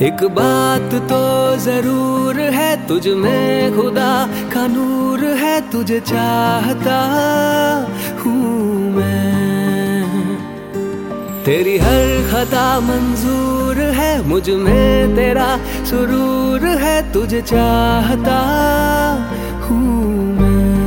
एक बात तो जरूर है, तुझ में खुदा का नूर है, तुझे चाहता हूँ मैं। तेरी हर खता मंजूर है, मुझ में तेरा सुरूर है, तुझे चाहता हूँ मैं।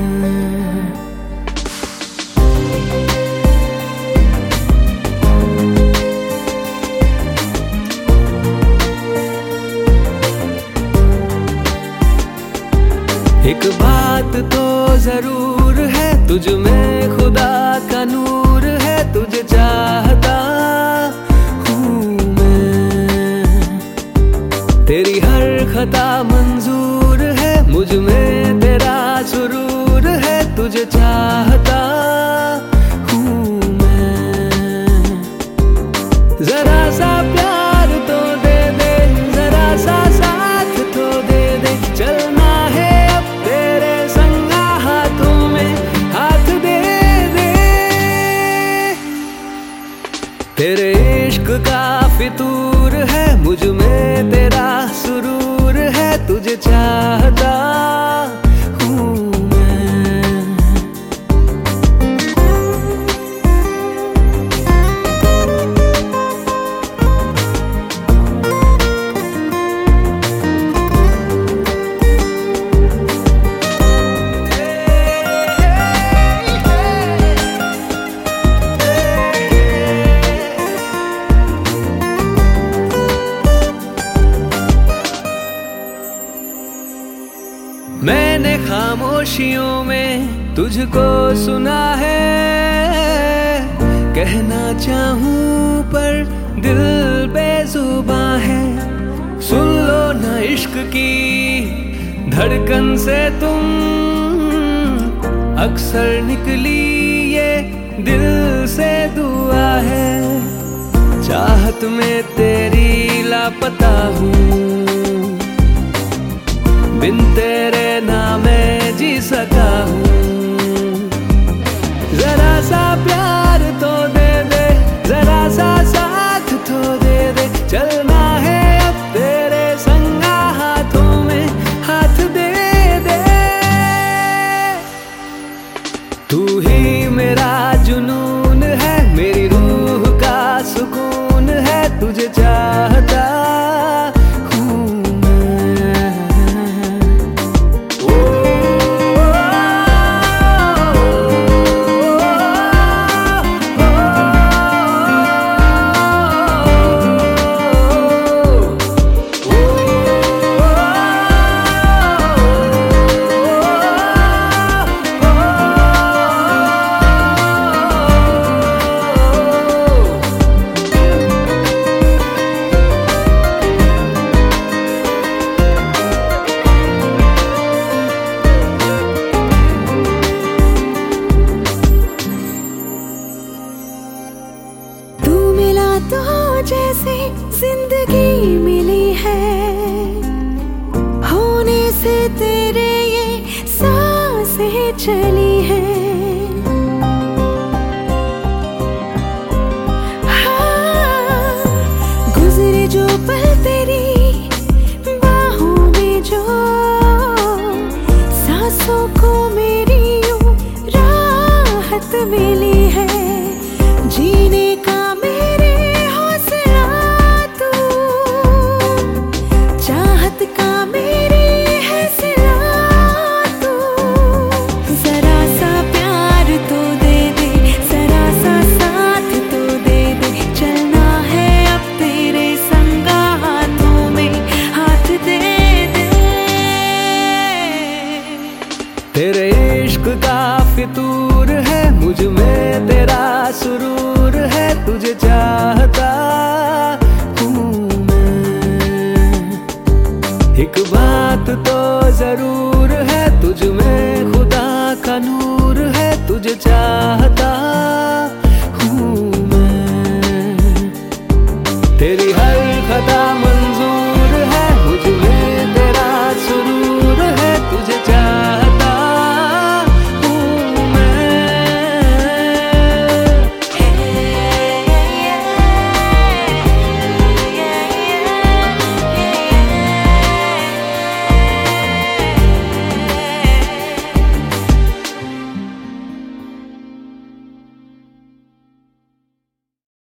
एक बात तो जरूर है, तुझ में खुदा का नूर है, तुझे चाहता हूँ मैं। तेरी हर खता मंजूर है, मुझ में तेरा सुरूर है, तुझे चाहता हूँ मैं। जरा सा प्यार तो दे दे, जरा सा साथ तो दे दे, चलना तेरे इश्क का फितूर है, मुझ में तेरा सुरूर है, तुझे चाहता हूँ मैंने खामोशियों में तुझको सुना है, कहना चाहूं पर दिल बेजुबां है। सुन लो ना इश्क की धड़कन से तुम, अक्सर निकली ये दिल से दुआ है। चाहत में तेरी लापता हूँ, बिन तेरे ना मैं जी सका हूँ। जरा सा प्यार तो दे दे, जरा सा साथ तो दे दे, चलना है अब तेरे संगा हाथों में हाथ दे दे। तू ही मेरा जुनून है, मेरी रूह का सुकून है, तुझे चाहता तो जैसे जिंदगी मिली है, होने से तेरे ये सांसें चली है। हाँ, गुजरे जो पल तेरी बाहों में, जो सांसों को मेरी यूं राहत मिली है। जीने का तेरे इश्क का फितूर है, मुझ में तेरा सुरूर है, तुझे चाह